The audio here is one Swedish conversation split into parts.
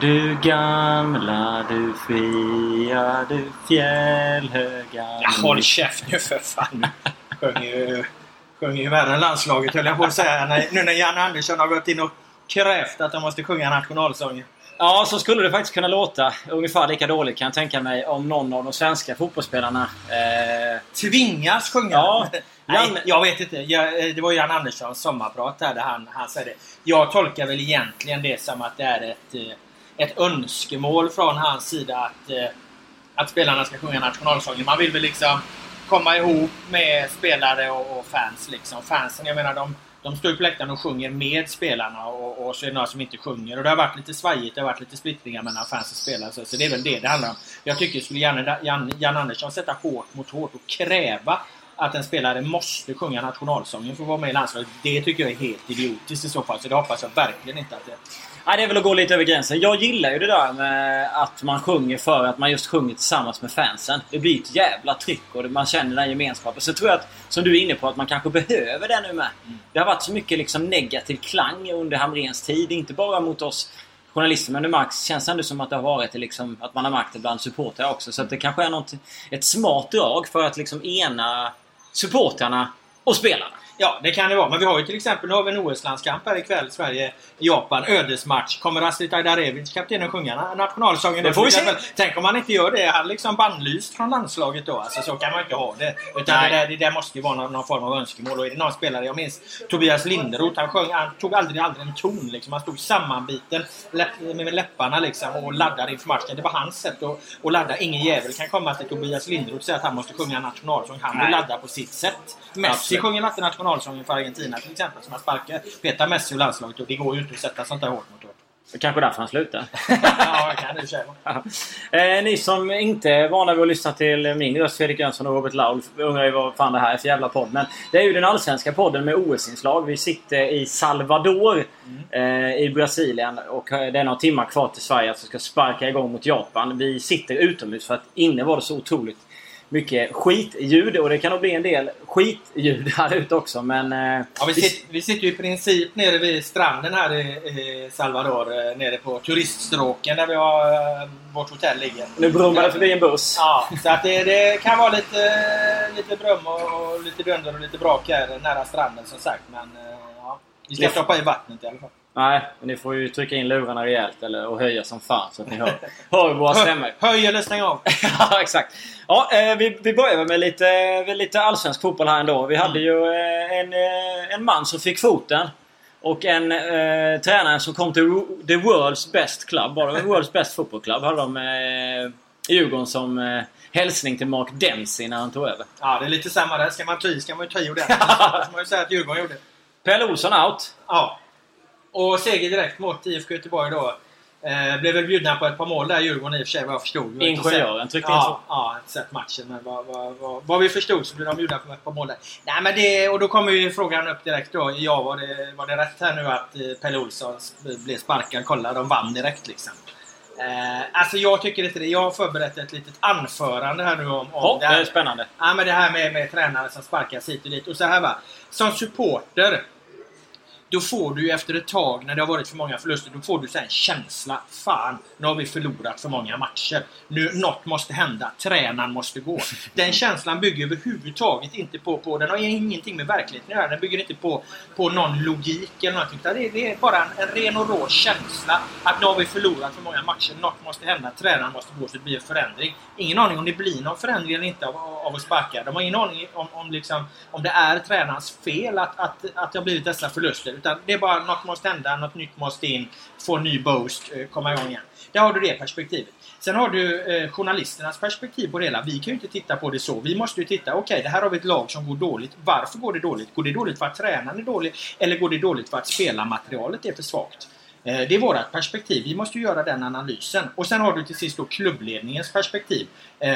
Du gamla, du fria, du fjällhöga. Ja, håll käft nu för fan. Sjunger ju värre än landslaget, höll jag på att säga. Nu när Jan Andersson har gått in och krävt att de måste sjunga nationalsången. Ja, så skulle det faktiskt kunna låta. Ungefär lika dåligt kan jag tänka mig om någon av de svenska fotbollsspelarna tvingas sjunga. Ja, nej, jag vet inte. Det var Jan Anderssons sommarprat där han säger det. Jag tolkar väl egentligen det som att det är ett önskemål från hans sida att spelarna ska sjunga nationalsången. Man vill väl liksom komma ihop med spelare och fans liksom. Fansen, jag menar, de står på läktaren och sjunger med spelarna och så är det några som inte sjunger. Och det har varit lite svajigt, det har varit lite splittringar mellan fans och spelare. Så det är väl det handlar om. Jag tycker skulle Jan Andersson sätta hårt mot hårt och kräva att en spelare måste sjunga nationalsången för att vara med i landslaget. Det tycker jag är helt idiotiskt i så fall. Så det hoppas jag verkligen inte att det... Nej, det är väl att gå lite över gränsen. Jag gillar ju det där med att man sjunger för att man just sjunger tillsammans med fansen. Det blir ett jävla tryck och man känner den gemenskapen. Så tror jag att, som du är inne på, att man kanske behöver det nu med. Det har varit så mycket liksom negativ klang under Hamrens tid. Inte bara mot oss journalister, men det känns ändå som att det har varit liksom, att man har makt bland supportrar också. Så att det kanske är ett smart drag för att liksom ena supportrarna och spelarna. Ja, det kan det vara. Men vi har ju till exempel, nu har vi en OS-landskamp här ikväll, Sverige-Japan, ödesmatch. Kommer Astrid Ajdarevic, kaptenen, sjunga nationalsången? Det får vi se. Tänk om han inte gör det. Han liksom bannlyst från landslaget då. Alltså, så kan man inte ha det. Utan det där måste ju vara någon form av önskemål. Och är det någon spelare, jag minns Tobias Linderoth, han tog aldrig en ton liksom. Han stod sammanbiten med läpparna liksom och laddade inför matchen. Det var hans sätt att ladda. Ingen jävel kan komma till Tobias Linderoth och säga att han måste sjunga nationalsång. Han vill ladda på sitt sätt. Messi sjunger nationalsången för Argentina till exempel, som har sparkat Peter Messi och landslaget, och det går ju inte att sätta sånt där hårt mot hårt. Kanske därför han slutar. Ja, kan du säga. Ni som inte är vana vid att lyssna till min röst, Fredrik Jönsson och Robert Laul, undrar ju vad fan det här är för jävla podd. Men det är ju den allsvenska podden med OS-inslag. Vi sitter i Salvador i Brasilien och det är några timmar kvar till Sverige att vi ska sparka igång mot Japan. Vi sitter utomhus för att inne var det så otroligt mycket skitljud, och det kan nog bli en del skitljud här ute också, men... Ja, vi sitter ju i princip nere vid stranden här i Salvador, nere på turiststråken där vi har vårt hotell ligger. Nu brummar det förbi en buss. Ja, så att det kan vara lite brum och lite dunder och lite brak här nära stranden som sagt, men ja, vi ska stoppa i vattnet i alla fall. Nej, men ni får ju trycka in lurarna rejält och höja som fan så att ni hör våra stämmor. Höj eller stäng av. Ja, exakt. Ja, vi börjar med lite allsvensk fotboll här ändå. Vi hade ju en man som fick foten och en tränare som kom till the world's best club. Bara World's Best Football Club hade de i Djurgården som hälsning till Mark Dempsey när han tog över. Ja, det är lite samma där. Ska man ta i ordentligt. Det ska man ju säga att Djurgården gjorde. Pelle Olsson out. Ja. Och seger direkt mot IFK Göteborg då. Blev väl bjudna på ett par mål där Djurgården i och för sig, vad jag förstod. Ingenjören tryckte in så. Ja, inte sett matchen, men vad vi förstod så blev de bjudna på ett par mål där. Nej, men och då kommer ju frågan upp direkt då. Ja, var det rätt här nu att Pelle Olsson blev sparkad? Kolla, de vann direkt liksom. Alltså jag tycker inte det. Jag har förberett ett litet anförande här nu om det är spännande. Ja, men det här med tränare som sparkas hit och dit. Och så här va. Som supporter, då får du ju efter ett tag, när det har varit för många förluster, då får du så här en känsla. Fan, nu har vi förlorat för många matcher. Nu, något måste hända. Tränaren måste gå. Den känslan bygger överhuvudtaget inte på den har ingenting med verkligheten att göra. Den bygger inte på någon logik eller någonting. Det är bara en ren och rå känsla att nu har vi förlorat för många matcher. Något måste hända. Tränaren måste gå, så det blir en förändring. Ingen aning om det blir någon förändring eller inte av att sparka. De har ingen aning om det är tränarens fel att det har blivit dessa förluster. Utan det är bara något måste hända, något nytt måste in, få en ny boost, komma igång igen. Där har du det perspektivet. Sen har du journalisternas perspektiv på det hela. Vi kan ju inte titta på det så. Vi måste ju titta, okej, det här har vi ett lag som går dåligt. Varför går det dåligt? Går det dåligt för att tränaren är dålig? Eller går det dåligt för att spelarmaterialet är för svagt? Det är vårt perspektiv. Vi måste ju göra den analysen. Och sen har du till sist då klubbledningens perspektiv.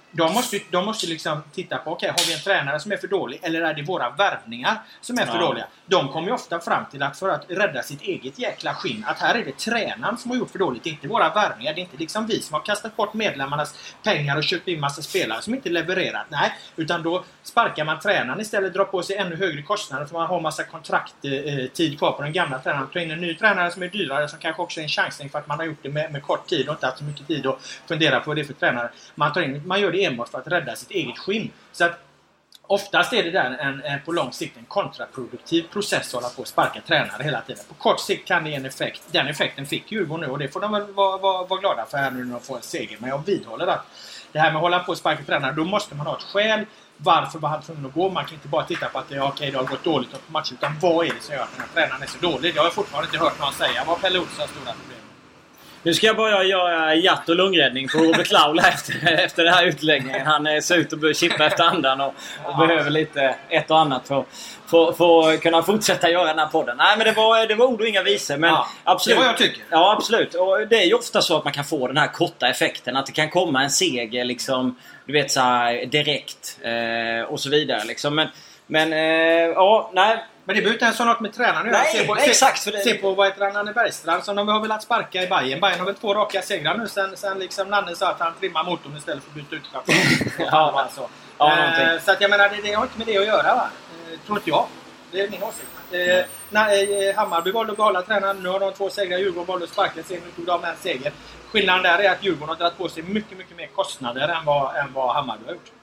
de måste liksom titta på, okej, har vi en tränare som är för dålig eller är det våra värvningar som är för dåliga? De kommer ju ofta fram till att för att rädda sitt eget jäkla skinn, att här är det tränaren som har gjort för dåligt, inte våra värvningar. Det är inte liksom vi som har kastat bort medlemmarnas pengar och köpt in massa spelare som inte levererat. Nej, utan då sparkar man tränaren istället, drar på sig ännu högre kostnader för man har massa kontrakt-tid kvar på den gamla tränaren. Ta in en ny tränare som är dyrare, som kanske också är en chansning för att man har gjort det med kort tid och inte haft så mycket tid att fundera på vad det är för tränare. Man gör det enbart för att rädda sitt eget skinn. Så att oftast är det där en på lång sikt en kontraproduktiv process att hålla på att sparka tränare hela tiden. På kort sikt kan det ge en effekt. Den effekten fick Djurgården nu och det får de väl vara glada för här nu när de får en seger. Men jag vidhåller att det här med att hålla på att sparka tränare, då måste man ha ett skäl. Varför var han tvungen att gå? Man kan inte bara titta på att det har gått dåligt på matchen, utan vad är det som gör att den här tränaren är så dålig? Jag har fortfarande inte hört någon säga vad Pelle Olssons stora problem. Nu ska jag bara göra hjärt- och lungräddning på Robert Laul efter den här utläggningen. Han ser ut att chippa efter andan och behöver lite ett och annat för att kunna fortsätta göra den här podden. Nej, men det var ord och inga visor. Men absolut, det var jag tycker. Ja, absolut. Och det är ju ofta så att man kan få den här korta effekten. Att det kan komma en seger liksom, du vet, så här, direkt och så vidare. Liksom. Men nej. Men det behöver inte ens ha något med tränaren att göra. Se på vad heter Nanne Bergstrand som de har velat sparka i Bayern. Bayern har väl 2 raka segrar nu sen liksom Nanne sa att han trimmar motorn istället för att byta ut kraften. Så att jag menar, det har inte med det att göra, va? Tror inte jag. Det är min åsikt. Hammarby valde att behålla tränaren. Nu har de 2 segrar. Djurgården valde att sparka sig. Nu tog de en seger. Skillnaden där är att Djurgården har dragit på sig mycket, mycket mer kostnader än vad Hammarby har gjort.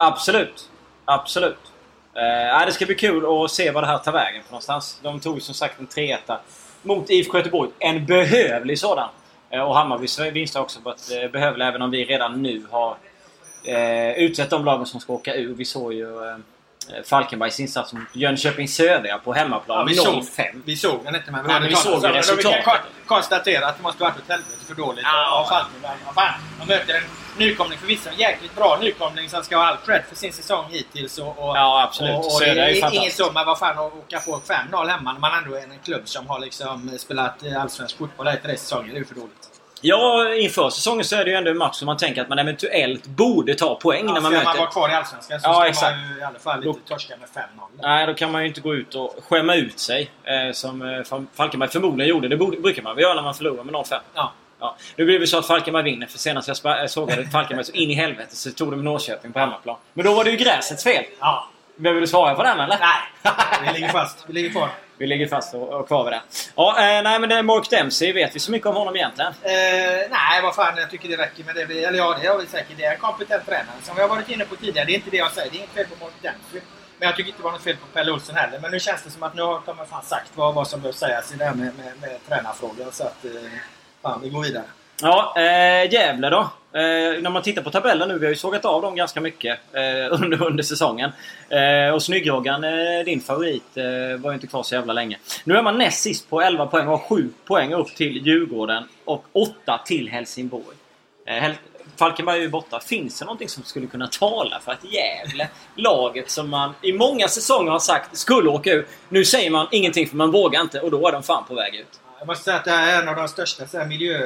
Absolut. Det ska bli kul att se vad det här tar vägen för någonstans. De tog som sagt en 3-1 mot IFK Göteborg. En behövlig sådan. Och Hammarbys vinst också på att behövlig, även om vi redan nu har utsett de lagen som ska åka ur. Vi såg ju Falkenbergs insats mot Jönköping Södra på hemmaplan. Vi såg den inte, men vi såg resultatet. Vi kan konstatera att det måste varit ett helvete för dåligt av Falkenberg. De möter en nykomling, förvisso en jäkligt bra nykomling som ska ha all cred för sin säsong hittills. Absolut. Och det är inget så, men vad fan, att åka på 5-0 hemma när man ändå är en klubb som har liksom spelat allsvensk fotboll i 3 säsonger. Det är ju för dåligt. Ja, inför säsongen så är det ju ändå en match som man tänker att man eventuellt borde ta poäng när man möter. man var kvar i allsvenskan så ska man ju i alla fall inte torska med 5-0. Nej, då kan man ju inte gå ut och skämma ut sig som Falkenberg förmodligen gjorde. Det brukar man väl göra när man förlorar med 0-5. Ja. Nu blir det så att Falkenberg vinner, för senast jag sågade Falkenberg så in i helvete så tog de Norrköping på hemmaplan. Men då var det ju gräsets fel. Ja. Vill du svara på den eller? Nej, vi ligger fast. Vi ligger fast och kvar vid det. Ja, nej, men det är Mark Dempsey. Vet vi så mycket om honom egentligen? Nej, vad fan, jag tycker det räcker med det. Eller ja, det har vi säkert. Det är en kompetent tränare. Som vi har varit inne på tidigare, det är inte det jag säger. Det är inget fel på Mark Dempsey. Men jag tycker inte det var något fel på Pelle Olsson heller. Men nu känns det som att nu har de fan sagt vad som behöver sägas i det här med tränarfrågan. Så att, fan, vi går vidare. Ja, Gävle då. När man tittar på tabellen nu, vi har ju sågat av dem ganska mycket under säsongen. Och Snyggroggan, din favorit, var ju inte kvar så jävla länge. Nu är man näst sist på 11 poäng och har 7 poäng upp till Djurgården och 8 till Helsingborg. Falkenberg är ju borta. Finns det någonting som skulle kunna tala för att Gävle, laget som man i många säsonger har sagt skulle åka ut, nu säger man ingenting för man vågar inte, och då är de fan på väg ut. Jag måste säga att det här är en av de största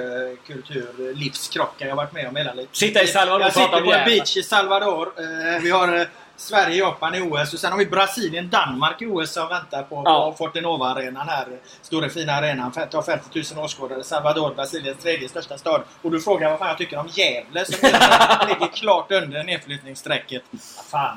miljökultur-livskrockar jag har varit med om hela livet. Sitta i Salvador. Jag sitter på en beach i Salvador. Vi har Sverige, Japan i OS och sen har vi Brasilien, Danmark i OS som väntar på Fortenova-arenan här. Stora fina arenan. Det har 50 000 åskådare. Salvador, Brasiliens 3:e största stad. Och du frågar vad fan jag tycker om Gävle som ligger klart under nedflyttningsstrecket. Fan,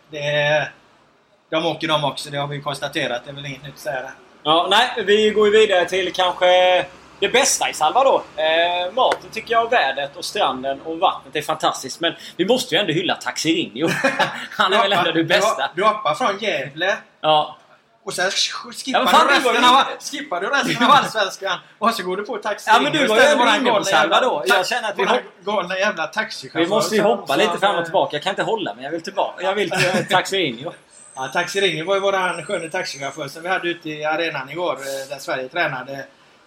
de åker de också. Det har vi konstaterat. Det är väl inget nytt att säga det. Ja, nej, vi går vidare till kanske det bästa i Salvador. Maten tycker jag, vädret och stranden och vattnet är fantastiskt. Men vi måste ju ändå hylla Taxirinho. Han är väl ändå det bästa. Du hoppar från Gävle. Ja. Och sen skippar du resten av allsvenskan. Och så går du på Taxirinho. Ja, men du var ju ändå inne på Salvador. Jag känner att galna jävla taxichaufför. Vi måste ju hoppa lite fram och tillbaka. Jag kan inte hålla mig. Jag vill tillbaka. Jag vill till Taxirinho. Ja, Taxirinho var ju våran sköna taxichaufför som vi hade ute i arenan igår där Sverige tränade.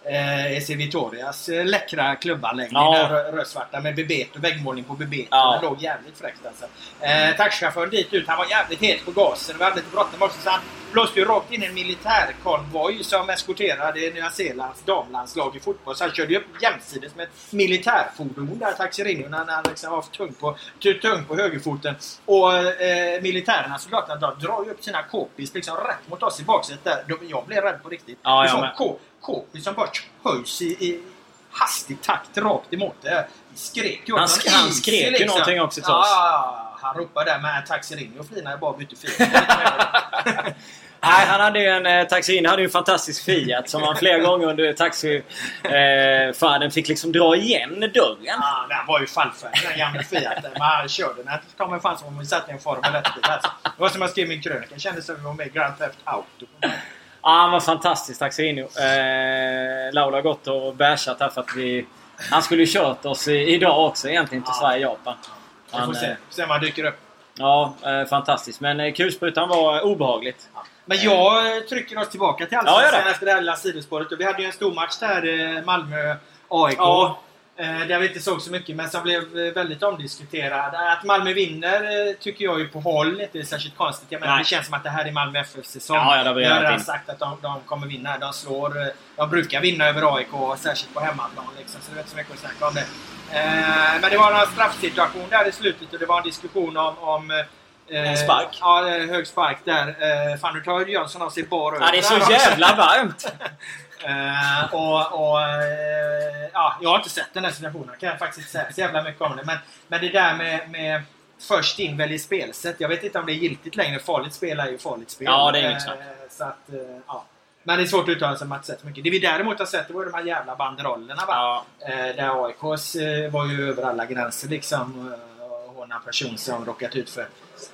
EC Vitorias läckra klubbanläggning. Rödsvarta med bebet och väggmålning på bebet. Den låg jävligt fräckt alltså. Taxichauffören dit ut, han var jävligt het på gasen. Vi hade lite bråttom också, så han blåste ju rakt in en militärkonvoj som eskorterade Nya Zeelands damlandslag i fotboll. Så han körde ju upp jämsides med ett militärfordon där, Taxirino, när han liksom var tung på högerfoten. Och militärerna, soldaterna, drar ju upp sina kopis liksom rätt mot oss i baksätet där. Jag blev rädd på riktigt. Kopis som bara höjs i hastig takt rakt emot det. Skrek ju. Han skrek ju liksom någonting också till oss. Han ropade där med Taxirino och flinade bara bytte fil. Nej, han hade ju en Taxirino, hade ju en fantastisk Fiat som han flera gånger under taxifärden fick liksom dra igen dörren. Ja, den var ju fallfärdig, den gamla Fiat. Man körde den. Det kom fan som om vi satt i en Formel 1-bil. Alltså. Det var som jag skrev min krönika. Jag kände som om vi var med i Grand Theft Auto. Ja, han var fantastisk, Taxirino. Laula har gått och bärsat här för att han skulle ju kört oss idag också egentligen till Sverige och Japan. Vi får se om han dyker upp. Ja, fantastiskt. Men kulsprutan var obehagligt. Men jag trycker oss tillbaka till Allsvenskan efter det här lilla sidospåret. Och vi hade ju en stor match där, Malmö-AIK. Ja. Där vi inte såg så mycket, men som blev väldigt omdiskuterad. Att Malmö vinner tycker jag ju på håll inte är särskilt konstigt. Jag menar, det känns som att det här är Malmö FF-säsong. Ja, jag har redan sagt att de kommer vinna. De brukar vinna över AIK, särskilt på hemmaplan. Liksom, så det är inte så mycket att snacka om det. Men det var en straffsituation där i slutet och det var en diskussion om en spark. Ja, hög spark där. Fan, nu tar Jönsson av sig bara över. Ja, det är så jävla varmt. Jag har inte sett den här situationen. Kan jag faktiskt inte säga så jävla mycket om det. Men det där med först in väl i spelsätt. Jag vet inte om det är giltigt längre. Farligt spel är ju farligt spel. Ja, det är inget så att, Men det är svårt att uttala sig om att sett mycket. Det vi däremot har sett, det var de här jävla banderollerna, va? Där AIKs var ju över alla gränser liksom. Hon har person som råkat ut för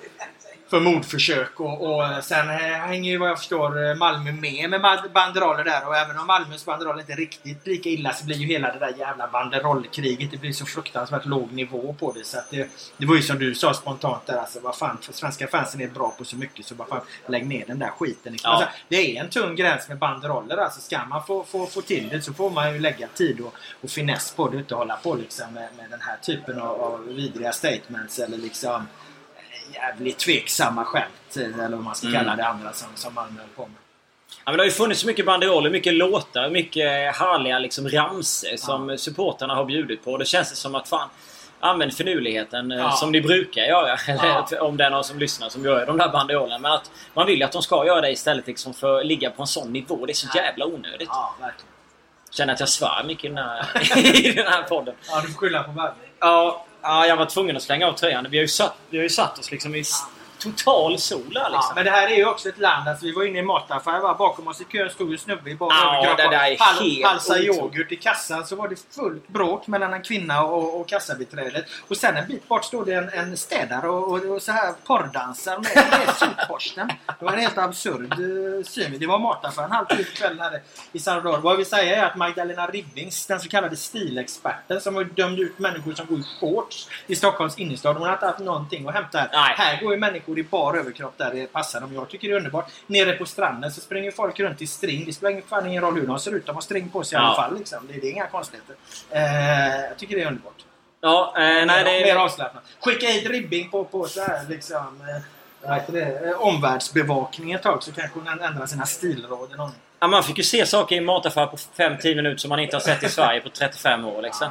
mordförsök och sen hänger ju vad jag förstår Malmö med banderoller där, och även om Malmös banderoller inte är riktigt lika illa så blir ju hela det där jävla banderollkriget, det blir så fruktansvärt låg nivå på det, så att det var ju som du sa spontant där, alltså vad fan, för svenska fansen är bra på så mycket så bara fan lägg ner den där skiten liksom. Alltså, det är en tung gräns med banderoller, alltså ska man få till det så får man ju lägga tid och finess på det, inte hålla på liksom med den här typen av vidriga statements eller liksom jävligt tveksamma skämt eller vad man ska kalla det andra som man höll på med. Ja, men det har ju funnits så mycket banderoller, mycket låtar, mycket härliga liksom ramser som supporterna har bjudit på. Det känns som att fan, använd finurligheten som ni brukar göra. Eller om det är någon som lyssnar som gör de där banderollerna. Men att man vill att de ska göra det istället liksom för att ligga på en sån nivå. Det är så jävla onödigt. Ja, verkligen. Känner att jag svär mycket i den här podden. Ja, du får skylla på världen. Ja, jag var tvungen att slänga av tröjan. Vi har ju satt oss liksom i total sol här, liksom. Ja, men det här är ju också ett land, alltså vi var inne i mataffär, var bakom oss i kön stod en snubbe i bara överkropp. Det där är helt halsa yoghurt i kassan, så var det fullt bråk mellan en kvinna och kassabiträdet. Och sen en bit bort stod det en städare och så här porrdansar med sopborsten. Det var en helt absurd syn. Det var mataffären halvtid på kvällen här i Salvador. Vad vi säger är att Magdalena Ribbings, den så kallade stilexperten som har dömt ut människor som går i shorts i Stockholms innerstad, hon har inte haft någonting att hämta här. Här går ju människor i bar överkropp där det passar dem. Jag tycker det är underbart. Nere på stranden så springer folk runt i string. Det spelar fan ingen roll hur de ser ut. De har string på sig i alla fall. Liksom. Det är inga konstigheter. Jag tycker det är underbart. Ja, nej, det är mer avslappnat. Skicka hit Ribbing på så här liksom omvärldsbevakning ett tag så kanske hon ändrar sina stilråd. Ja, man fick ju se saker i mataffär på 5-10 minuter som man inte har sett i Sverige på 35 år liksom.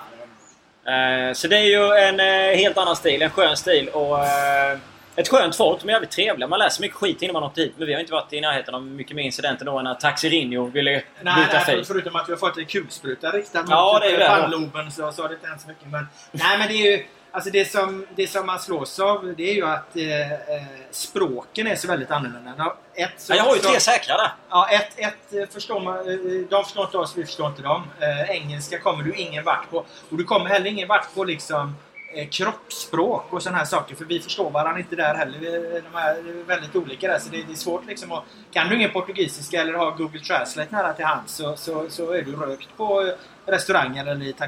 Så det är ju en helt annan stil, en skön stil och ett skönt folk, de är jävligt trevliga. Man läser mycket skit innan man nått hit. Men vi har inte varit i närheten av mycket mer incidenter då än att Taxirino ville byta fil. Förutom att vi har fått en kulspruta riktad mot pannloben så har det inte ens så mycket. Men det är ju, alltså det som man slås av, det är ju att språken är så väldigt annorlunda. Jag har ju 3 säkra där. Ja, ett förstår man, de förstår inte oss, vi förstår inte dem. Engelska kommer du ingen vart på. Och du kommer heller ingen vart på liksom kroppsspråk och sådana här saker, för vi förstår varandra inte där heller. De är väldigt olika där, så det är svårt liksom att, kan du ingen portugisiska eller ha Google Translate nära till hands så är du rökt på restauranger eller i taxibilen.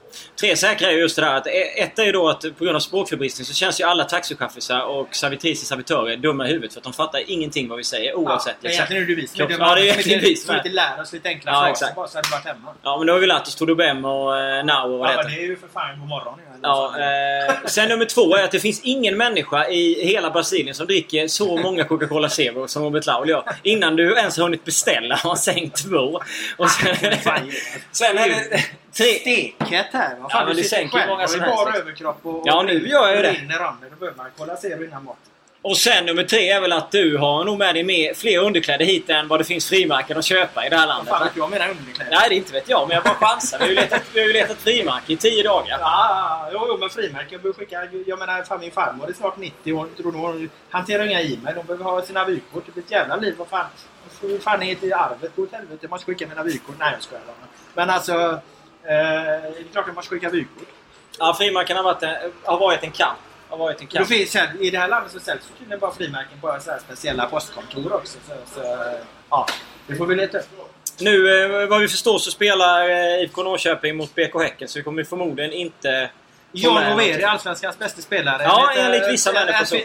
3 säkra är just det där att ett är ju då att på grund av språkförbristning så känns ju alla taxichaffisar och servitriser dumma i huvudet för att de fattar ingenting vad vi säger oavsett. Ja, egentligen är det vi som ja, det är egentligen vi som inte lär oss lite enkla fraser bara så hade det varit hemma. Ja, men då har vi lärt oss Todobem och Now och vad det är ju för fan god morgon. Sen nummer 2 är att det finns ingen människa i hela Brasilien som dricker så många Coca-Cola Zero som Robert Laul gör. Innan du ens hunnit beställa har han sänkt 2. Och sen är det... Steket här. Ja, men det sänker ju många som helst. Bara överkropp och ja, nu gör jag ju det. Då behöver man kolla Zero innan mat. Och sen nummer 3 är väl att du har nog med dig med fler underkläder hit än vad det finns frimärken att köpa i det här landet. Fan, jag menar underkläder. Nej, det inte vet jag. Men jag bara chansar. Vi har ju letat frimärken i 10 dagar. Ja, jo, men frimärken. Jag behöver skicka... Jag menar, fan min farmor är snart 90 år. Tror hon hanterar inga e-mail. De behöver ha sina vykort. Det blir ett jävla liv. Vad fan... Fan är till arvet. Gå åt helvete. Jag måste skicka mina vykort. Nej, jag skojar. Men alltså... det är klart att man ska skicka vykort. Ja, frimärken har varit en kamp. Det finns här, i det här landet så säljs det bara frimärken på så här speciella postkontor också. Så, ja, det får vi leta upp. Nu, vad vi förstår så spelar IFK Norrköping mot BK Häcken. Så vi kommer förmodligen inte... Jan Overi, Allsvenskans bästa spelare. Ja, enligt vissa människor så.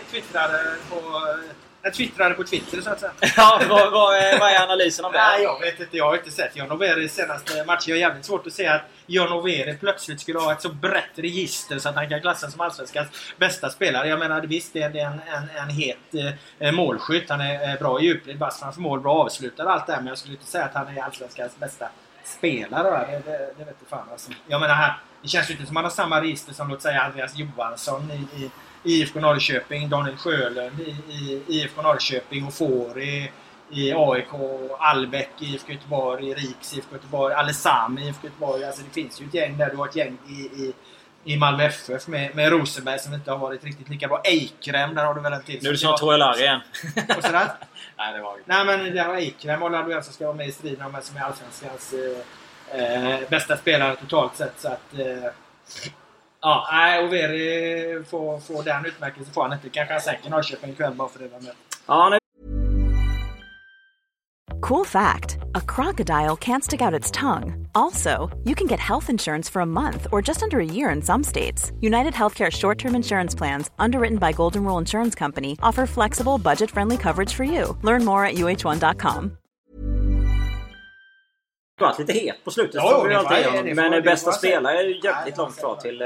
Jag twittrade på Twitter så att säga. Ja, vad är analysen av det? Nej, jag vet inte. Jag har inte sett Jan Overi senaste matchen. Jag är jävligt svårt att se att Jan Overi plötsligt skulle ha ett så brett register så att han kan klassas som Allsvenskans bästa spelare. Jag menar, visst det är en het målskytt. Han är bra i djupled, bara framför mål, bra avslutare och allt det här. Men jag skulle inte säga att han är Allsvenskans bästa spelare. Det vet jag fan alltså. Jag menar här, det känns ju inte som att han har samma register som låt säga Andreas Johansson i IFK Norrköping, Daniel Sjölund i IFK Norrköping och Fåri i AIK, Albeck i IFK Göteborg, Riks IFK Göteborg, Alessami i IFK Göteborg. Alltså det finns ju ett gäng där. Du har ett gäng i Malmö FF med Rosenberg som inte har varit riktigt lika bra. Eikrem, där har du väl en till. Nu är det snart Troellar igen. Och sådär. Nej, det var ju. Nej, men där har Eikrem och Laduell som ska vara med i striden om vem som är Allsvenskans bästa spelare totalt sett. Så att... Ja, nej, Overi får den utmärkelsen får han inte. Kanske han sänker Norrköping ikväll bara för det var med. Ja, nej. Cool fact, a crocodile can't stick out its tongue. Also, you can get health insurance for a month or just under a year in some states. United Healthcare short-term insurance plans, underwritten by Golden Rule Insurance Company, offer flexible, budget-friendly coverage for you. Learn more at uh1.com. Det var lite het på slutet. Men bästa spelare är ju jävligt långt kvar till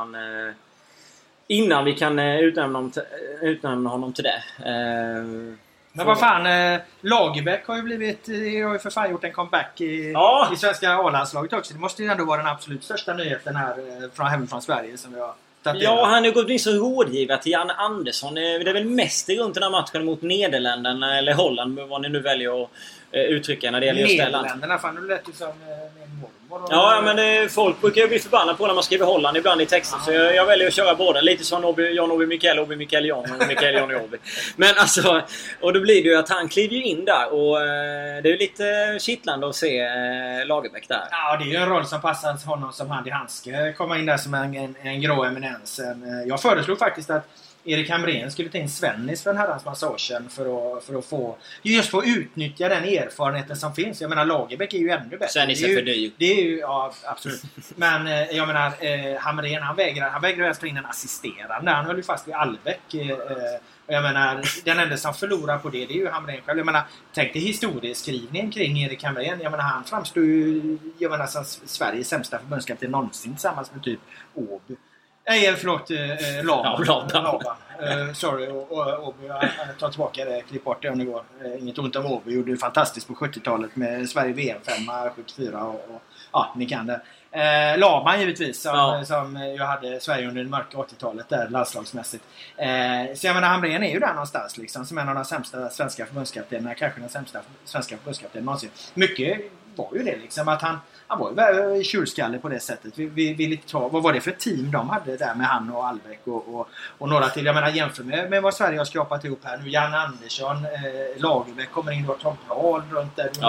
innan vi kan utnämna honom till det. Men vad fan, Lagerbäck har ju för fan gjort en comeback i svenska A-landslaget också. Det måste ju ändå vara den absolut största nyheten här hemifrån Sverige som vi har tagit. Ja, han har gått in så rådgivare till Janne Andersson. Det är väl mest runt den här matchen mot Nederländerna eller Holland, vad ni nu väljer att uttrycka när det gäller just Nederländerna, fan nu lät ju som min mormor. Ja, men folk brukar ju bli förbannade på när man skriver Holland ibland i texten. Så jag väljer att köra båda. Lite som John Obi Mikael, Obi Mikael John och Mikael John Obi. Men alltså, och då blir det ju att han kliver ju in där. Och det är ju lite kittlande att se Lagerbäck där. Ja, det är ju en roll som passar honom som hand i handske. Komma in där som en grå eminens. Jag föreslog faktiskt att Erik Hamrén skulle ta in Svennis för den herrans massagen för att få utnyttja den erfarenheten som finns. Jag menar, Lagerbäck är ju ännu bättre. Svennis är för dyr. Det är ju, ja, absolut. Men jag menar, Hamrén, han vägrar att ta in en assisterande. Han höll ju fast vid Albeck. Jag menar, den enda som förlorar på det är ju Hamrén själv. Jag menar, tänk dig historieskrivningen kring Erik Hamrén. Jag menar, han framstår ju som Sveriges sämsta förbundskapten någonsin tillsammans med typ Åby. Nej, förlåt, Laban. Sorry, Åby. Jag tar tillbaka det, klipp bort det om det går. Inget ont om Åby. Gjorde det fantastiskt på 70-talet med Sverige VM-5 74 och ja, ni kan det. Laban givetvis som ju hade Sverige under det mörka 80-talet där landslagsmässigt. Så jag menar, Hamrén är ju där någonstans liksom, som en av de sämsta svenska förbundskaptenerna, kanske den sämsta svenska förbundskaptenen någonsin. Mycket var ju det liksom, att han var ju tjurskalle på det sättet. Vi vill inte ta, vad var det för team de hade där med han och Albeck och några till. Jag menar, jämför med vad Sverige har skrapat ihop här nu. Jan Andersson, Lagerbäck kommer in, då Tom Prahl runt där. Ja.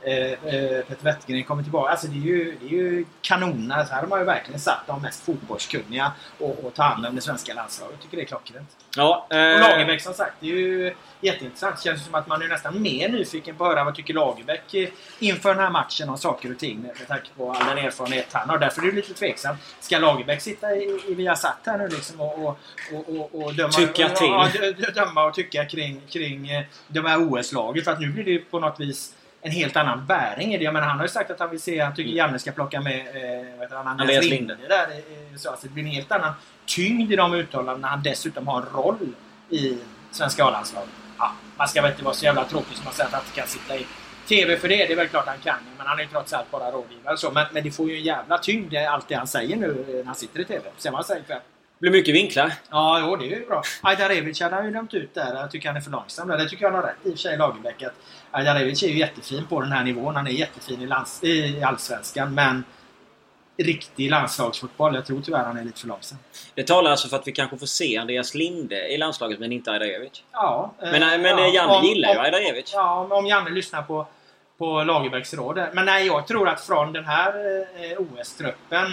Peter Wettergren kommer tillbaka. Alltså det är ju kanoner. Så här har man ju verkligen satt de mest fotbollskunniga och ta hand om det svenska landslaget. Jag tycker det är klockrent. Ja, och Lagerbäck som sagt, det är ju jätteintressant. Det känns som att man är nästan mer nyfiken på att höra vad tycker Lagerbäck inför den här matchen om saker och ting med tanke på all den erfarenhet han har. Därför är det lite tveksamt. Ska Lagerbäck sitta i Viasat här nu liksom och döma, tycka till. Döma och tycka kring de här OS-laget, för att nu blir det på något vis en helt annan bäring i det. Men han har ju sagt att han vill se, han tycker Janne ska plocka med Andreas Linde där. Så alltså, det blir en helt annan tyngd i de uttalanden när han dessutom har en roll i svenska A-landslaget. Ja, man ska väl inte vara så jävla tråkig som man säger att han inte kan sitta i TV för det är väl klart han kan. Men han är ju trots allt bara rådgivare. Så. Men det får ju en jävla tyngd allt det han säger nu när han sitter i TV. Ser man säger kväll. Det blir mycket vinklar. Ja, jo, det är ju bra. Ajdarevic hade han ju dömt ut där. Jag tycker han är för långsam. Det tycker jag han har rätt i och för sig, Lagerbäck. Ajdarevic är ju jättefin på den här nivån. Han är jättefin i allsvenskan. Men riktig landslagsfotboll, jag tror tyvärr han är lite för långsam. Det talar alltså för att vi kanske får se Andreas Linde i landslaget, men inte Ajdarevic. Ja. Men Janne gillar ju Ajdarevic. Ja, om Janne lyssnar på Lagerbäcks råd. Men nej, jag tror att från den här OS-truppen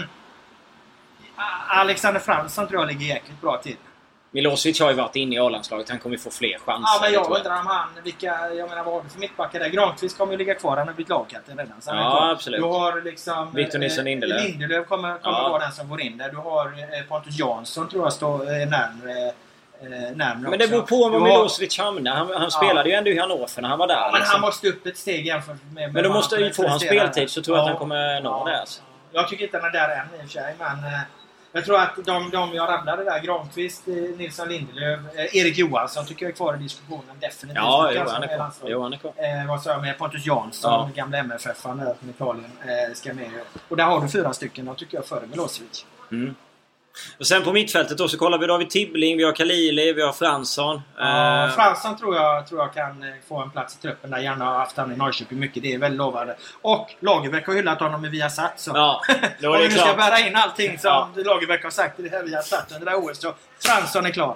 Alexander Fransson tror jag ligger jäkligt bra till. Milosevic har ju varit inne i A-landslaget. Han kommer få fler chanser. Ja, men jag undrar om han... Jag menar, vad har du för mittbackar där? Granqvist kommer ju ligga kvar. Han har blivit lagkapten redan. Så ja, absolut. Du har liksom... Victor Nilsson Lindelöf. Lindelöf kommer vara den som går in där. Du har Pontus Jansson tror jag står närmare men det beror på vad Milosevic hamnar. Han spelade ju ändå i Hannover när han var där. Men han måste upp ett steg jämfört med... Men då måste ju få hans speltid, så tror jag att han kommer nå det. Alltså. Jag tycker inte han är där än i och för sig, men... Jag tror att de jag rabblade där, Granqvist, Nilsson Lindelöf, Erik Johansson tycker jag är kvar i diskussionen definitivt. Ja, han är kvar. Vad sa jag med Pontus Jansson, gamla MFF-an där från Italien, ska med. Och där har du 4 stycken, då tycker jag före Milosevic. Mm. Och sen på mittfältet då så kollar vi, då har vi Tibbling, vi har Kalili, vi har Fransson. Fransson tror jag kan få en plats i truppen där. Gärna har haft han i Norrköping mycket, det är väldigt lovande. Och Lagerbäck har hyllat honom med Viasat. Så. Ja, då är det om vi ska bära in allting som Lagerbäck har sagt i det här Viasat under det här OS, så Fransson är klar.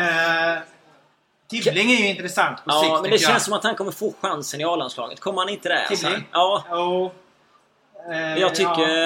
Tibbling är ju intressant på sikt. Men det känns som att han kommer få chansen i A-landslaget. Kommer han inte där? Tibbling? Ja. Jag tycker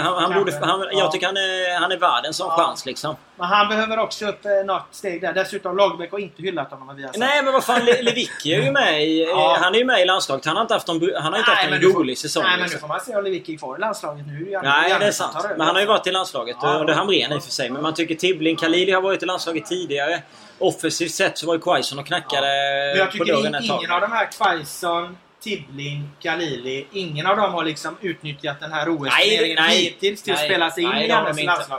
han är värd en sån chans liksom. Men han behöver också upp något steg där. Dessutom Lagerbäck har inte hyllat honom. Nej, men vad fan, Lewicki är ju med han är ju med i landslaget. Han har inte haft en rolig säsong. Nej, men nu får man se om Lewicki är kvar i landslaget nu. Nej, det är sant. Men han har ju varit i landslaget under Hamrén i och för sig. Men man tycker Tibbling, Kalili har varit i landslaget tidigare. Offensivt sett så var ju Quaison och knackade men jag tycker ingen av de här Quaison, Tibbling, Kalili, ingen av dem har liksom utnyttjat den här OS-turneringen hittills till att spela sig in i Jannes landslag.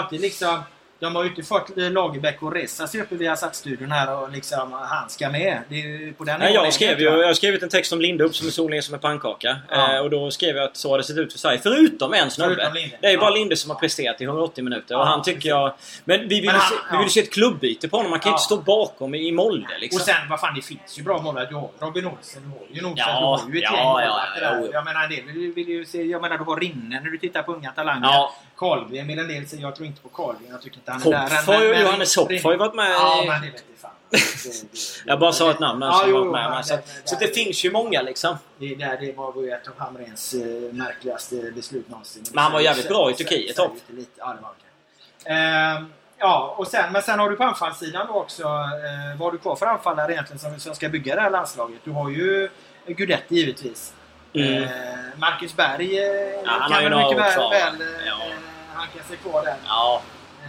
De har ju inte fått Lagerbäck och resa sig uppe via satsstudion här och liksom han ska med. Det är ju på den jag har skrivit en text om Linde upp som är solningen som en pannkaka. Och då skrev jag att så har det sett ut för sig. Förutom en snubbe. Det är ju bara Linde som har presterat i 180 minuter. Och han tycker jag... Men vi vill se ett klubbyte på honom. Man kan ju inte stå bakom i Molde liksom. Och sen, vad fan, det finns ju bra målare. Du har Robin Olsen, du har ju Nordström, du har ju ett gäng. Jag menar, det vill ju se... Jag menar, du har Rinne när du tittar på unga talanger. Karlgren vill en del säga. Jag tror inte på Karlgren. Jag tycker inte han är där. Johannes Hopp har ju varit med. Ja, men det vet jag fan. Jag bara sa ett namn som varit med. Så det finns ju många liksom. Det var ju ett av Hamrens märkligaste beslut någonsin. Men han var jävligt bra i Turkiet. Ja, det var okej. Ja, och sen har du på anfallssidan då också. Vad har du kvar för anfallare egentligen som ska bygga det här landslaget? Du har ju Gudetti givetvis. Marcus Berg han kan väl mycket väl han kan sig kvar där. Ja.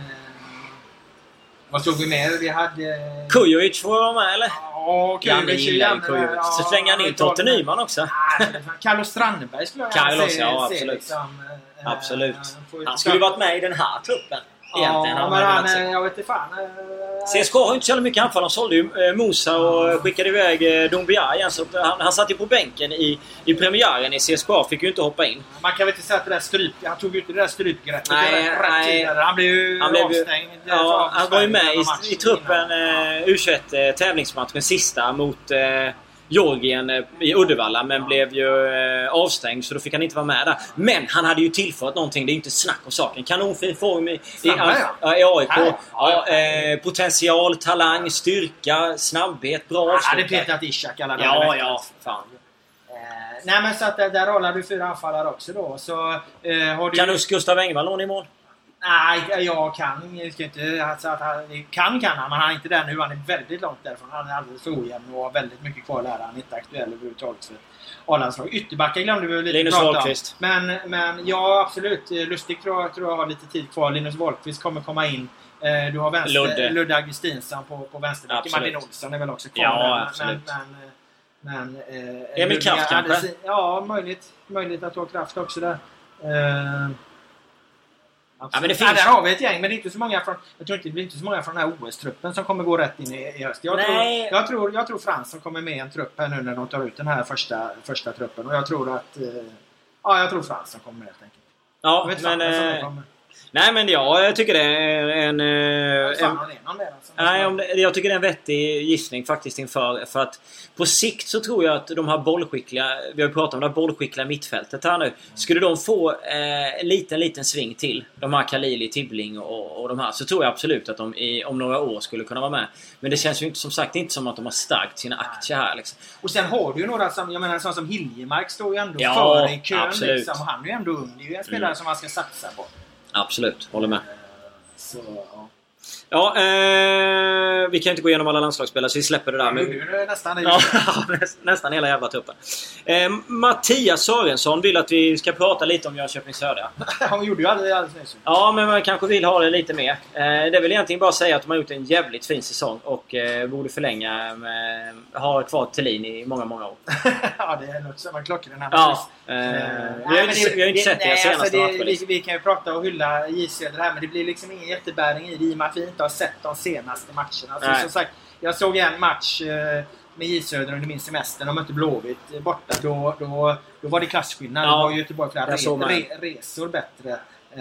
Vad såg vi mer? Vi hade... Kujovic får vara med, eller? Ja, Kujovic är Kujovic. Så slänger han in Totte Nyman också. Carlos Strandberg skulle jag se. Absolut. Liksom, absolut. Han skulle ju varit med i den här truppen. Egentligen. Ja, men jag vet inte fan. CSKA har inte så mycket anfall. De sålde ju Musa och skickade iväg Doumbia igen. Så han satt ju på bänken i premiären i CSKA. Fick ju inte hoppa in. Man kan väl inte säga att det där han tog ut det där strypgreppet. Nej. Han blev ju avstängd. Han var ju med i truppen U21 tävlingsmatchen sista mot Georgien i Uddevalla, men blev ju avstängd, så då fick han inte vara med där. Men han hade ju tillfört någonting, det är inte snack om saken. Kanonfin form i AIK. Potential, talang, styrka, snabbhet, bra avslut. Han hade petat Ishak alla dagar. Ja, fan. Nej, men så att där håller du 4 anfallare också då. Så, har du... Kan Gustav Engvall låna i mål? Nej, jag kan. Jag ska inte, alltså, att han, kan han, men han är inte där nu. Han är väldigt långt därifrån. Han är alldeles för ojämn och har väldigt mycket kvar att lära. Han är inte aktuell överhuvudtaget för A-landslag. Ytterbackar glömde vi lite Linus prata om. Wahlqvist. Men ja, absolut. Lustig tror jag har lite tid kvar. Linus Wahlqvist kommer komma in. Du har Ludde Augustinsson på vänsterbacken. Martin Olsson är väl också kvar. Ja, absolut. Men Emil Kraft kanske? Ja, möjligt att ha Kraft också där. Ja, men det finns... där har vi ett gäng, men det är inte så många från... Jag tror inte det blir inte så många från den här OS-truppen som kommer gå rätt in i höst. Jag tror Frans som kommer med en trupp här nu när de tar ut den här första truppen. Och jag tror att... jag tror Frans som kommer helt enkelt. Ja, men... Nej, men jag tycker det är jag tycker det är en vettig gissning faktiskt inför. För att på sikt så tror jag att de här bollskickliga, vi har pratat om det här bollskickliga mittfältet här nu. Skulle de få liten sving till, de här Khalili, Tibbling och de här, så tror jag absolut att de om några år skulle kunna vara med. Men det känns ju inte, som sagt, inte som att de har stärkt sina aktier här liksom. Och sen har du ju några som, jag menar, sån som Hiljemark står ju ändå före i kön liksom. Han är ju ändå ung, det är ju en spelare som man ska satsa på. Absolut, håller med. Så, ja, vi kan inte gå igenom alla landslagsspelare så vi släpper det där. Men... nästan hela jävla tuppen. Mattias Sörensson vill att vi ska prata lite om Jönköping Södra. Han gjorde ju alldeles nyss. Ja, men man kanske vill ha det lite mer. Det vill egentligen bara säga att de har gjort en jävligt fin säsong och borde förlänga ha kvar Thelin i många år. Ja, det är också man klockar den här. Ja, vi har inte sett det senaste matchen. Vi kan ju prata och hylla J Södra här, men det blir liksom ingen jättebäring i det i och med att vi inte har sett de senaste matcherna. Alltså, som sagt, jag såg en match med J Södra under min semester. De mötte Blåvitt borta. Då var det klassskillnad. Ja, det var ju Göteborg flera resor bättre.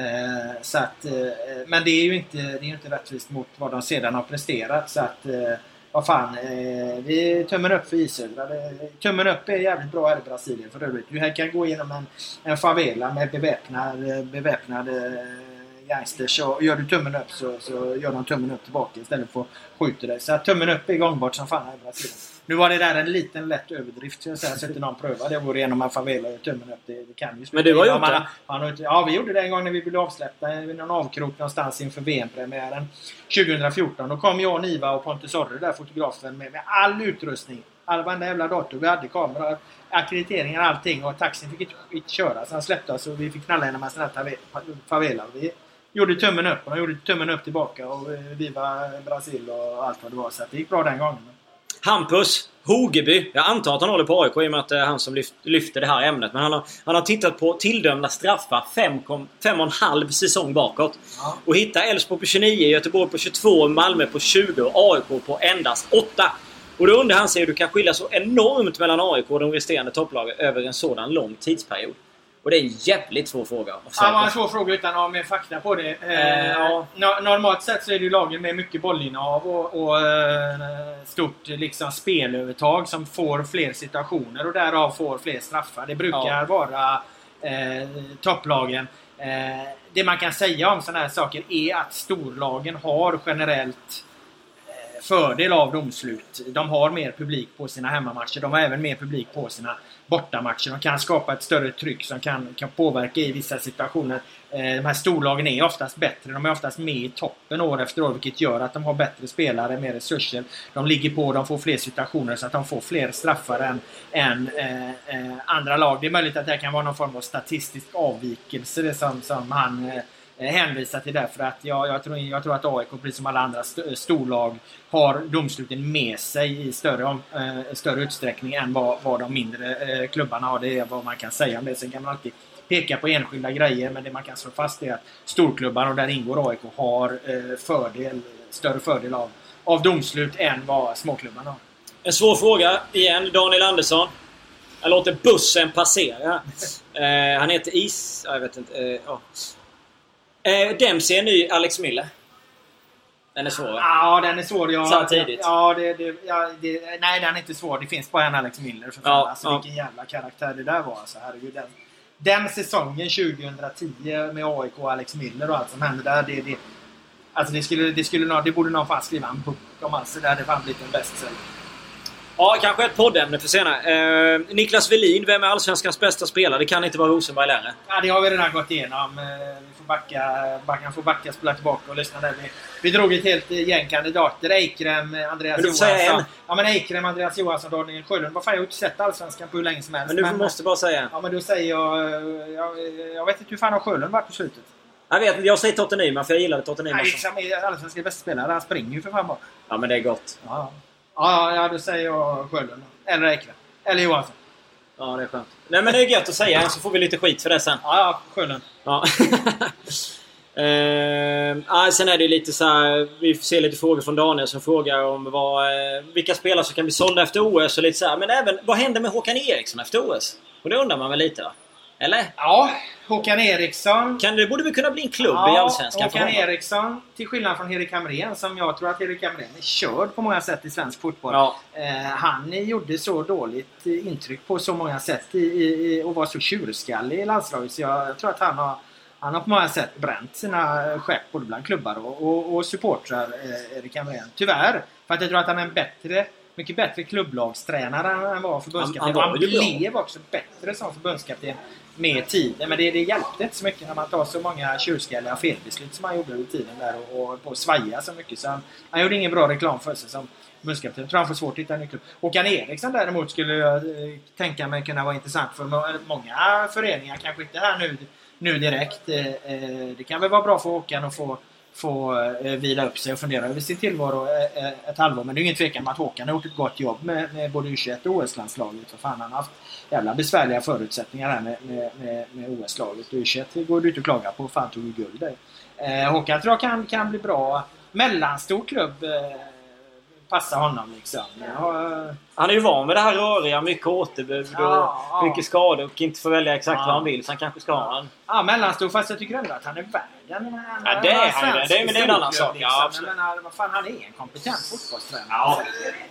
Så att, men det är ju inte rättvist mot vad de sedan har presterat. Så att, vad fan, vi tummen upp för J Södra. Tummen upp är jävligt bra här i Brasilien för övrigt. Du här kan gå igenom en favela med beväpnad gangsters, och gör du tummen upp så gör de tummen upp tillbaka istället för att skjuta dig. Så att tummen upp är gångbart som fan här i Brasilien. Nu var det där en liten lätt överdrift så att inte någon pröva. Det vore genom en favela och tummen upp. Det kan ju. Men du har gjort det? Ja, vi gjorde det en gång när vi blev avsläppta i någon avkrok någonstans inför VM-premiären 2014. Då kom jag, Niva och Pontus Orre där, fotografen, med all utrustning. Varenda jävla dator. Vi hade kameror, akkrediteringar, allting, och taxin fick inte köra. Så han släppte oss och vi fick knalla genom en sån här favela. Vi gjorde tummen upp och de gjorde tummen upp tillbaka och viva Brasil och allt vad det var. Så det gick bra den gången. Hampus Hogeby. Jag antar att han håller på AIK i och med att det är han som lyfter det här ämnet. Men han har tittat på tilldömda straffar 5,5 säsong bakåt. Ja. Och hittar Elfsborg på 29, Göteborg på 22, Malmö på 20 och AIK på endast 8. Och då undrar han sig hur du kan skilja så enormt mellan AIK och de resterande topplagen över en sådan lång tidsperiod. Och det är en jävligt svår fråga. Ja, det var en svår fråga utan att ha mer fakta på det. Normalt sett så är det ju lagen med mycket bollinnehav och stort liksom spelövertag som får fler situationer och därav får fler straffar. Det brukar vara topplagen. Det man kan säga om sådana här saker är att storlagen har generellt fördel av domslut. De har mer publik på sina hemmamatcher. De har även mer publik på sina bortamatcher. De kan skapa ett större tryck som kan påverka i vissa situationer. De här storlagen är oftast bättre. De är oftast med i toppen år efter år, vilket gör att de har bättre spelare, mer resurser. De ligger på, de får fler situationer så att de får fler straffar än andra lag. Det är möjligt att det kan vara någon form av statistisk avvikelse, det som han hänvisar till, därför att jag tror att AIK, precis som alla andra storlag, har domsluten med sig i större utsträckning än vad de mindre klubbarna har. Det är vad man kan säga om det. Sen kan man alltid peka på enskilda grejer, men det man kan slå fast är att storklubbar, och där ingår AIK, har större fördel av domslut än vad småklubbarna har. En svår fråga igen, Daniel Andersson. Jag låter bussen passera. Han heter jag vet inte. Dempsey är ny Alex Miller. Den är svår. Ja, den är svår. Samtidigt. Nej, den är inte svår. Det finns bara en Alex Miller för fan. Vilken jävla karaktär det där var. Alltså, herregud, den säsongen 2010 med AIK och Alex Miller och allt som hände där, det borde någon fan skriva en bok om. Alltså, det hade fan blivit en bestseller. Ja, kanske ett poddämne för senare. Niklas Welin, vem är Allsvenskans bästa spelare? Det kan inte vara Rosenberg längre. Ja, det har vi redan gått igenom. Vi får backa, spola tillbaka och lyssna där. Vi drog ett helt gäng kandidater. Eikrem, Andreas Johansson. Ja, men Eikrem, Andreas Johansson, Daniel Sjölund. Vad fan, jag har inte sett Allsvenskan på hur länge som helst. Men du måste bara säga. Ja, men då säger jag vet inte hur fan har Sjölund varit på slutet. Jag vet inte, jag säger Totte Nyman för jag gillade Totte Nyman. Eikrem är Allsvenskans bästa spelare. Han springer ju för fan bara. Ja, men det är gott. Ja, då säger jag Sjölund. Eller Eikrem. Eller Johansson. Ja, det är skönt. Nej, men det är gött att säga, så får vi lite skit för det sen. Ja, Sjölund. Ja. Sen är det lite så här, vi får se lite frågor från Daniel som frågar om vilka spelare som kan bli sålda efter OS och lite så här. Men även, vad händer med Håkan Eriksson efter OS? Och det undrar man väl lite, va? Eller? Ja, Håkan Eriksson. Det borde väl kunna bli en klubb i Allsvenskan. Håkan Eriksson, till skillnad från Erik Hamrén, som jag tror att Erik Hamrén är körd på många sätt i svensk fotboll. Ja. Han gjorde så dåligt intryck på så många sätt och var så tjurskallig i landslaget. Så jag tror att han har på många sätt bränt sina skepp både bland klubbar och supportrar, Erik Hamrén. Tyvärr, för att jag tror att han är en mycket bättre klubblagstränare än han var förbundskapten. Han blev också bättre som förbundskapten med tiden. Men det hjälpte inte så mycket när man tar så många tjurskalliga felbeslut som han gjorde under tiden där och på svaja så mycket. Så han gjorde ingen bra reklam för sig som förbundskapten. Jag tror han får svårt att hitta en ny klubb. Håkan Eriksson däremot skulle jag tänka mig kunna vara intressant för många föreningar. Kanske inte här nu direkt. Det kan väl vara bra för Håkan att få vila upp sig och fundera över sin tillvaro ett halvår. Men det är ingen tvekan om att Håkan har gjort ett gott jobb med både U21 och OS-landslaget. För fan, han har haft jävla besvärliga förutsättningar här med OS-laget. U21 går du inte att klaga på. Fan, tog ju guld där. Håkan tror jag kan bli bra. Mellanstor klubb passa honom liksom. Han är ju van med det här röriga, mycket återbud och mycket skador och inte får välja exakt vad han vill, så han kanske ska ha en. Ja, mellanstor, fast jag tycker ändå att han är värd. Ja, det är han ju. Det är en annan sak. Liksom. Ja, absolut. Men vad fan, han är en kompetent fotbollstränare. Ja.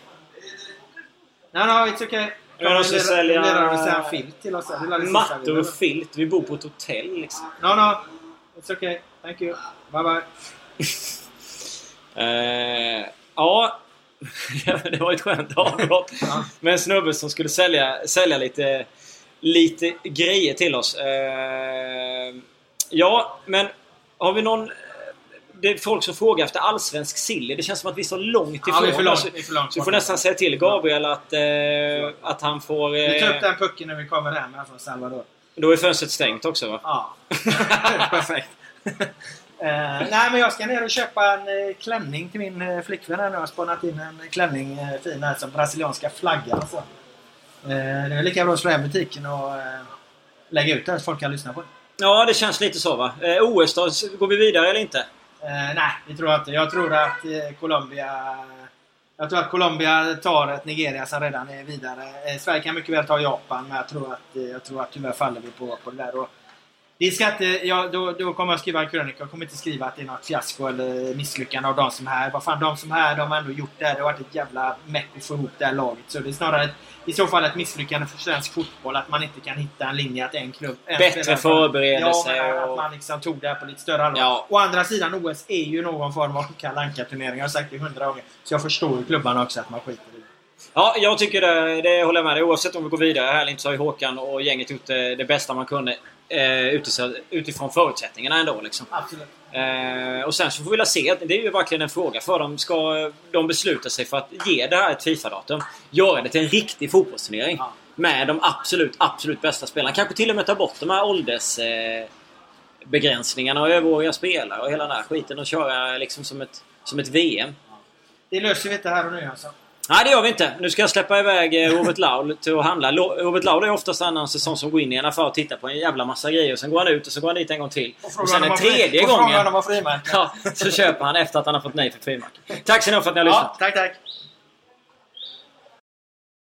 No, it's okay. Jag måste sälja filt till oss. mattor och filt. Vi bor på ett hotell liksom. No, it's okay. Thank you. Bye. Ja, det var ett skönt avbrott. Med en snubbe som skulle sälja lite grejer till oss. Ja, men har vi någon... Det är folk som frågar efter allsvensk silly. Det känns som att vi är så långt ifrån. Ja, vi är för långt. Så vi får nästan säga till Gabriel att han får... Vi tar upp den pucken när vi kommer hem från Salvador. Då är fönstret stängt också, va? Ja. Perfekt. Nej, men jag ska ner och köpa en klänning till min flickvän här nu. Jag har spannat in en klänning fin här som brasilianska flaggan. Så. Det är lika bra att slå hem butiken och lägga ut det så folk kan lyssna på det. Ja, det känns lite så, va? OS då, går vi vidare eller inte? Nej, det tror jag inte. Jag tror att Colombia tar ett Nigeria som redan är vidare. Sverige kan mycket väl ta Japan, men jag tror att tyvärr faller vi på det där. Och det ska inte, då kommer jag skriva en krönika. Jag kommer inte skriva att det är något fiasko eller misslyckande av de som är här. Vad fan, de som är här, de har ändå gjort det. Det har varit ett jävla meck att få ihop det här laget. Så det är snarare i så fall ett misslyckande för svensk fotboll att man inte kan hitta en linje att en klubb... Bättre förberedelse. Ja, att man liksom tog det här på lite större allvar. Ja. Å andra sidan, OS är ju någon form av Kalle Anka-turnering. Jag har sagt det 100 gånger. Så jag förstår ju klubbarna också att man skiter i det. Ja, jag tycker det håller jag med dig. Oavsett om vi går vidare här eller inte så har ju Håkan och gänget gjort det bästa man kunde utifrån förutsättningarna ändå liksom. Absolut. Och sen så får vi väl se, det är ju verkligen en fråga för dem. Ska de besluta sig för att ge det här ett FIFA-datum, göra det till en riktig fotbollsturnering med de absolut bästa spelarna, kanske till och med ta bort de här åldersbegränsningarna och överåriga spelare och hela den här skiten och köra liksom som ett VM. Det löser vi inte här och nu alltså. Nej, det gör vi inte. Nu ska jag släppa iväg Robert Laul till att handla. Robert Laul är oftast en annan säsong som går in i en affär och tittar på en jävla massa grejer. Och sen går han ut och så går han dit en gång till. Och sen en tredje gången så köper han efter att han har fått nej för frimärken. Tack så mycket för att ni har lyssnat. Ja, tack.